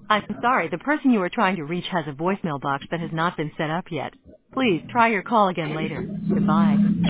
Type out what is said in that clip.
I'm sorry, the person you are trying to reach has a voicemail box that has not been set up yet. Please try your call again later. Goodbye.